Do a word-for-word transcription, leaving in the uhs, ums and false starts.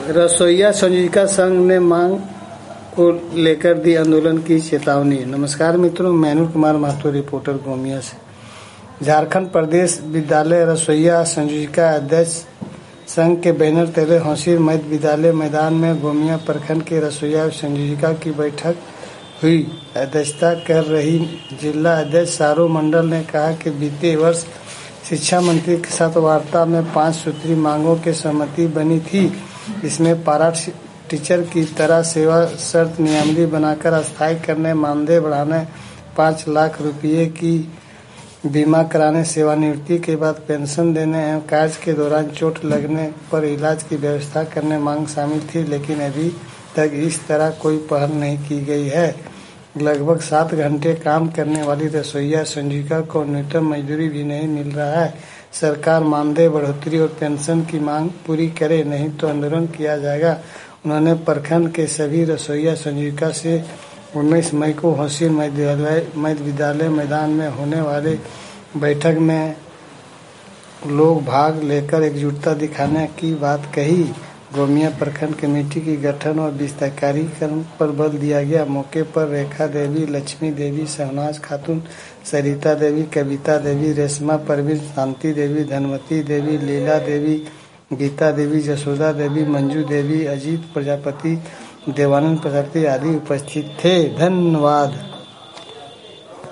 रसोइया संजीविका संघ ने मांग को लेकर दी आंदोलन की चेतावनी। नमस्कार मित्रों, मैनुल कुमार महतो, रिपोर्टर गोमिया से। झारखंड प्रदेश विद्यालय रसोइया संजीविका अध्यक्ष संघ के बैनर तले हौसीर मध्य विद्यालय मैदान में गोमिया प्रखंड के रसोइया संजीविका की बैठक हुई। अध्यक्षता कर रही जिला अध्यक्ष सारू मंडल ने कहा कि बीते वर्ष शिक्षा मंत्री के साथ वार्ता में पांच सूत्री मांगों की सहमति बनी थी। इसमें पारा टीचर की तरह सेवा शर्त नियमावली बनाकर अस्थायी करने, मानदेय बढ़ाने, पाँच लाख रुपये की बीमा कराने, सेवानिवृत्ति के बाद पेंशन देने एवं कार्य के दौरान चोट लगने पर इलाज की व्यवस्था करने मांग शामिल थी। लेकिन अभी तक इस तरह कोई पहल नहीं की गई है। लगभग सात घंटे काम करने वाली रसोइया संजीविका को न्यूनतम मजदूरी भी नहीं मिल रहा है। सरकार मानदेय बढ़ोतरी और पेंशन की मांग पूरी करे, नहीं तो आंदोलन किया जाएगा। उन्होंने प्रखंड के सभी रसोइया संजीविका से उन्नीस मई को हौसीर मध्य विद्यालय मैदान में होने वाले बैठक में लोग भाग लेकर एकजुटता दिखाने की बात कही। गोमिया प्रखंड कमेटी की गठन और विस्तारीकरण पर बल दिया गया। मौके पर रेखा देवी, लक्ष्मी देवी, शहनाज खातून, सरिता देवी, कविता देवी, रेशमा परवीन, शांति देवी, धनवती देवी, लीला देवी, गीता देवी, जसोदा देवी, मंजू देवी, अजीत प्रजापति, देवानंद प्रजापति आदि उपस्थित थे। धन्यवाद।